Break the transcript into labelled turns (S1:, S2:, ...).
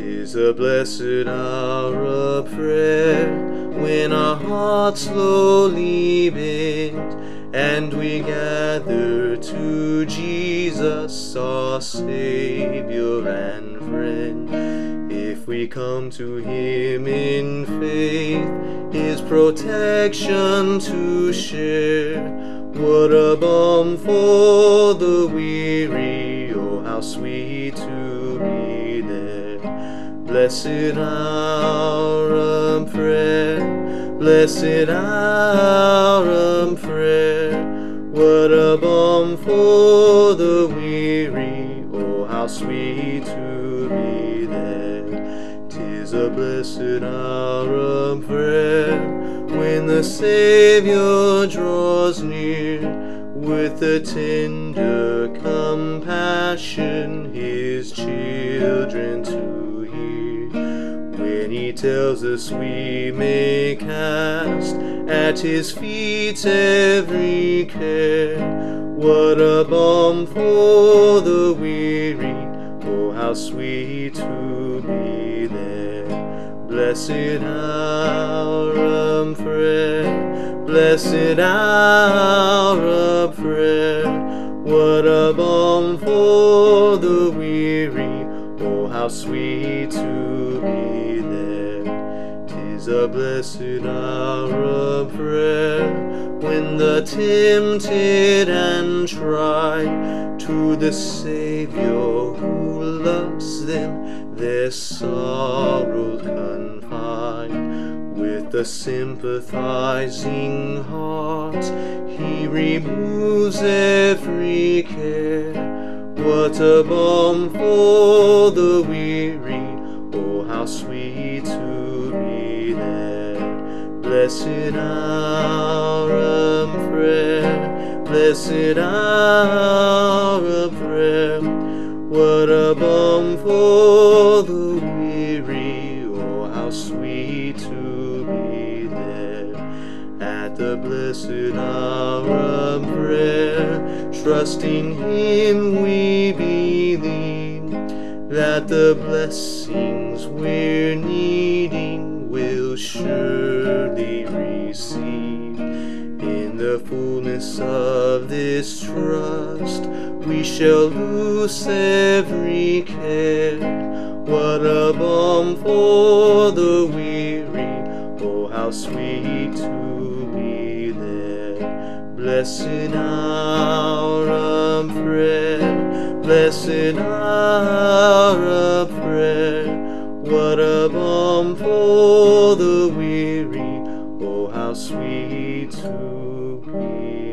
S1: 'Tis a blessed hour of prayer, when our hearts slowly bend, and we gather to Jesus, our Savior and friend. If we come to Him in faith, His protection to share, what a balm for the weary, oh how sweet to be there. Blessed hour of prayer, blessed hour of prayer, what a balm for the weary, oh how sweet to be there. 'Tis a blessed hour of prayer, when the Savior draws near, with a tender compassion His children to hear. When He tells us we may cast at His feet every care, what a balm for the weary, oh how sweet to be there. Blessed hour of prayer, blessed hour of prayer, what a balm for the weary, oh how sweet to be there. 'Tis a blessed hour of prayer, when the tempted and tried to the Savior who loves them their sorrows confide. With a sympathizing heart He removes every care, what a balm for the weary, oh how sweet to be there. Blessed hour of prayer, blessed hour of prayer, what a balm for the weary, oh how sweet to be there. At the blessed hour of prayer, trusting Him we believe, that the blessings we're needing we'll surely receive. In the fullness of this trust we shall lose every care, what a balm for the weary, oh how sweet to be there. Blessed hour of prayer, blessed hour of prayer, what a balm for the weary, oh how sweet to be